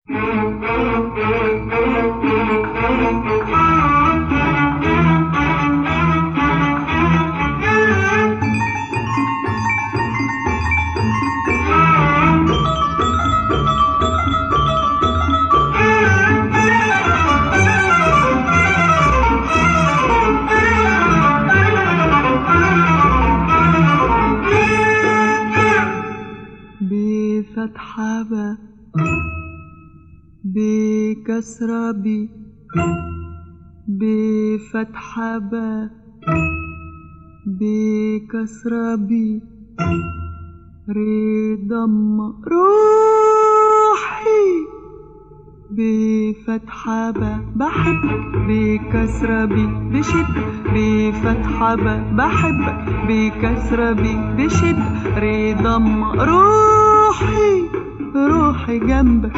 بفتحة ب بكسرة ب بفتحة ب بكسرة ب ضم روحي بفتحة ب بحبك بكسرة ب بشدة بفتحة ب بحبك بكسرة ب بشدة ضم روحي روحي جنبك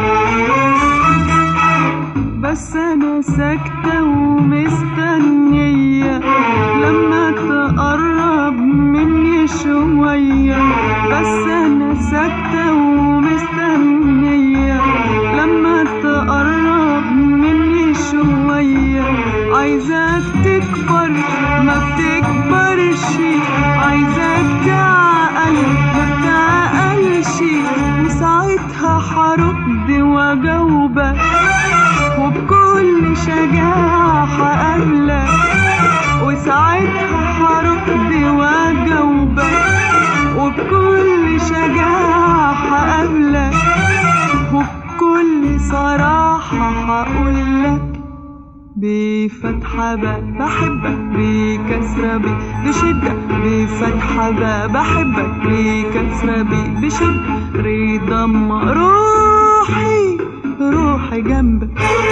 بس أنا ساكتة ومستنية لما تقرب مني شوية بس أنا ساكتة ومستنية لما تقرب مني شوية عايزاك تكبر ما بتكبرش عايزاك تعقل ما بتعقلش وساعتها هرد واجاوبك وبكل شجاعة هقابلك وساعتها هرد واجاوبك وبكل شجاعة هقابلك وبكل صراحة هقولك بفتحة ب بحبك بكسرة ب بشدة بفتحة ب بحبك بكسرة ب بشدة ضم روحي روحي جنبك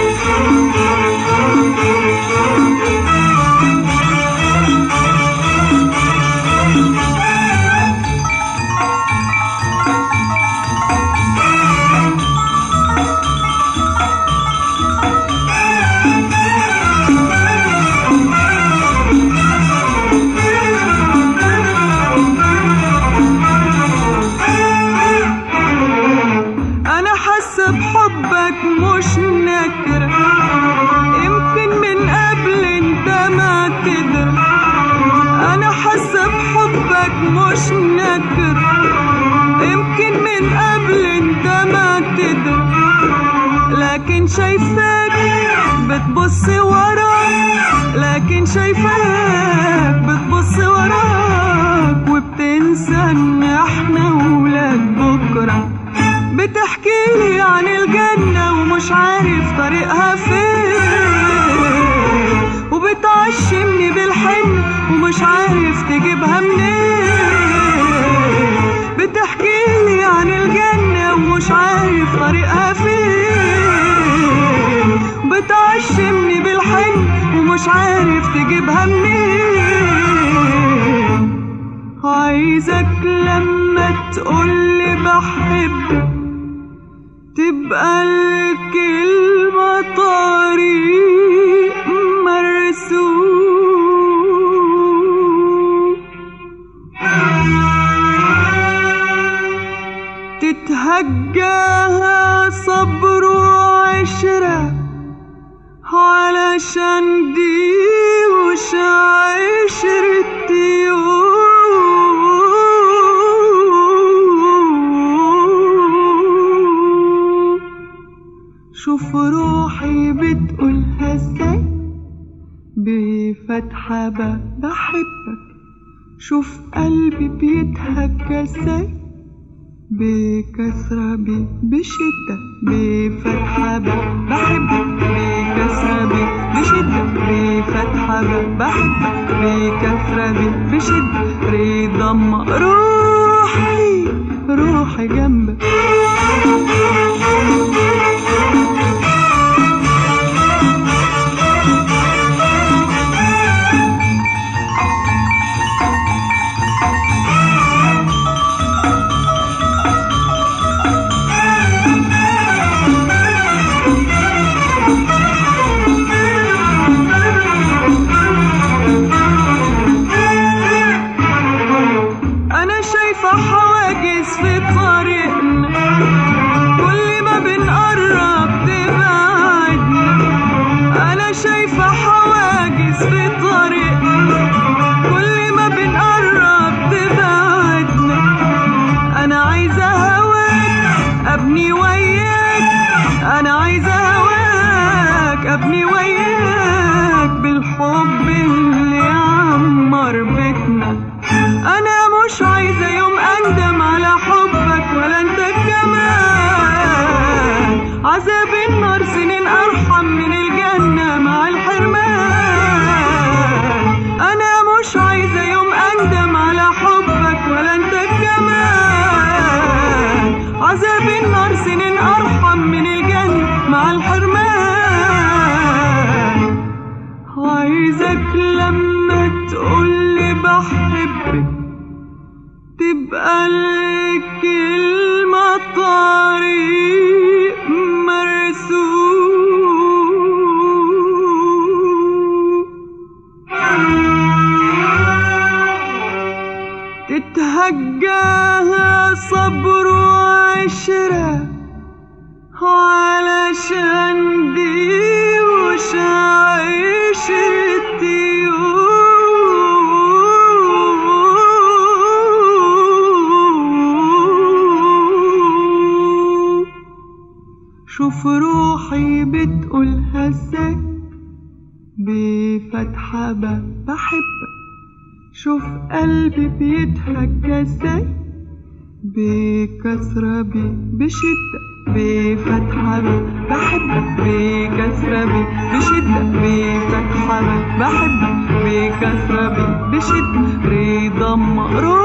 بحبك مش نكرة يمكن من قبل انت ما تدري انا حاسة بحبك مش نكرة يمكن من قبل انت ما تدري لكن شايفاك بتبص وراك لكن شايفاك بتبص وراك وبتنسى ان احنا ولاد بكره بتحكيلي عن الجنة ومش عارف طريقها فين وبتعشمني بالحن ومش عارف تجيبها منين بتحكيلي عن الجنة ومش عارف طريقها فين بتعشمني بالحن ومش عارف تجيبها منين عايزك لما تقولي بحبك تبقى الكلمة طريق مرسوم تتهجاها صبر وعشرة علشان دي وش عشرة يوم شوف روحي بتقولها ازاي بفتحة ب بحبك شوف قلبي بيتهجى ازاي بكسرة ب بشدة بفتحة ب بحبك بكسرة ب بشدة بفتحة ب بحبك بكسرة ب بشدة ضم روحي روحي جنبك حواجز في طريقنا النار سنين أرحم من الجنة مع الحرمان. أنا مش عايزة يوم أندم على حبك ولا أنت كمان. عذاب النار سنين أرحم من الجنة مع الحرمان. عايزك لما تقولي بحبك تبقى الكلمة طريق مرسوم، تتهجاها صبر وعشرة علشان دي مش عشرتي. شوف روحي بتقولها ازاي بفتحة بحبك. شوف قلبي بيتهجى ازاي بكسرة بشدة بفتحة بحبك. بكسرة بشدة بفتحة بحبك. بكسرة بشدة رضا مقروء